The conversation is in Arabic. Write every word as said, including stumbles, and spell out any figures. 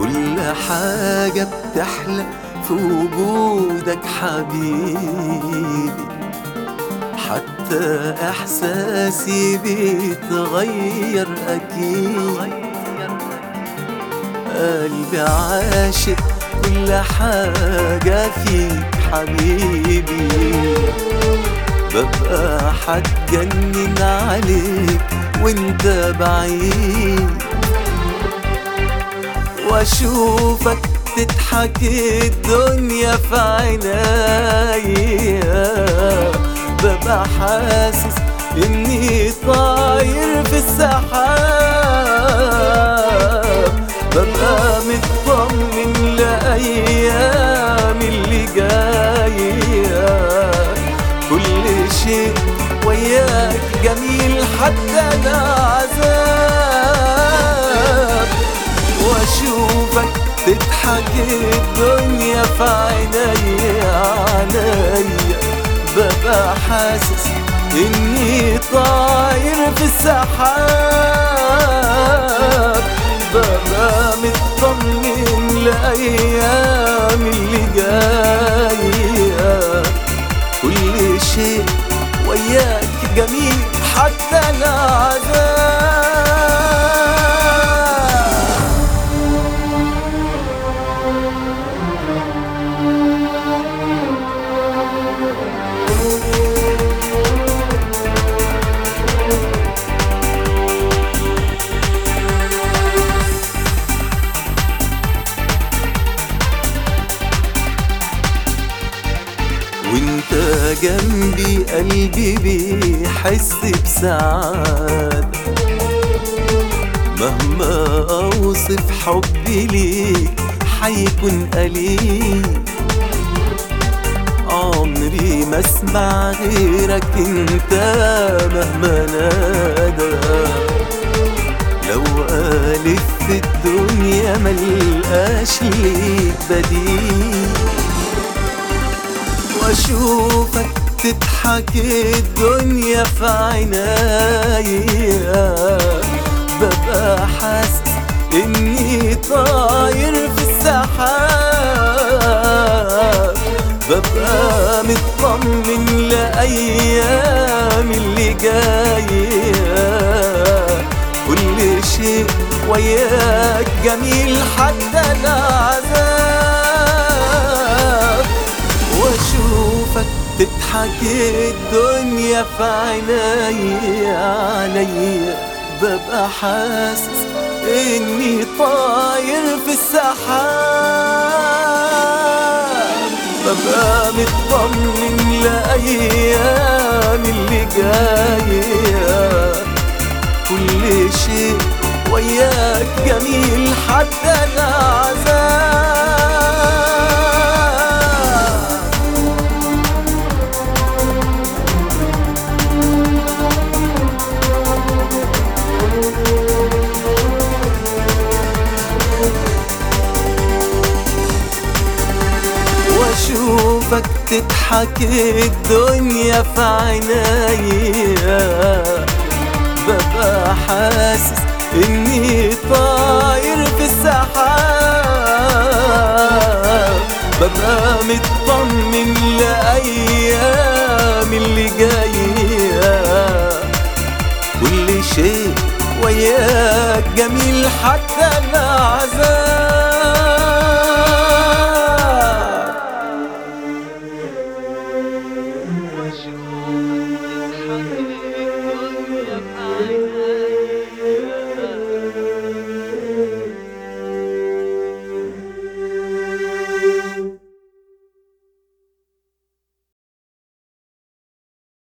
كل حاجة بتحلى في وجودك حبيبي، حتى إحساسي بيتغير أكيد. قلبي عاشق كل حاجة فيك حبيبي، ببقى حتجنن عليك وانت بعيد، واشوفك تضحك الدنيا في عينيا، ببقى حاسس اني طاير في السحاب، ببقى مطمن لأيام اللي جاية. كل شيء وياك جميل حتى العذاب، واشوفك تضحك الدنيا في عينيا عليا، ببقى حاسس اني طاير في السحاب، ببقى مطمن لأيام اللي جاية. كل شيء وياك جميل حتى العذاب. وانت جنبي قلبي بيحس بسعادة، مهما اوصف حبي ليك حيكون قليل. عمري ما اسمع غيرك انت مهما نادى، لو ألف في الدنيا ملقاش ليك بديل، واشوفك تضحك الدنيا في عينيا، ببقى حاسس اني طاير في السحاب، ببقى مطمن لأيام اللي جاية. كل شيء وياك جميل حتى العذاب، واشوفك تضحك الدنيا في عينيا عليا، ببقى حاسس اني طاير في السحاب، ببقى مطمن لأيام اللي جاية. كل شيء وياك جميل حتى العذاب. واشوفك تضحك الدنيا في عينيا، ببقى حاسس اني طاير في السحاب، ببقى مطمن لأيام اللي جاية. كل شيء وياك جميل حتى العذاب.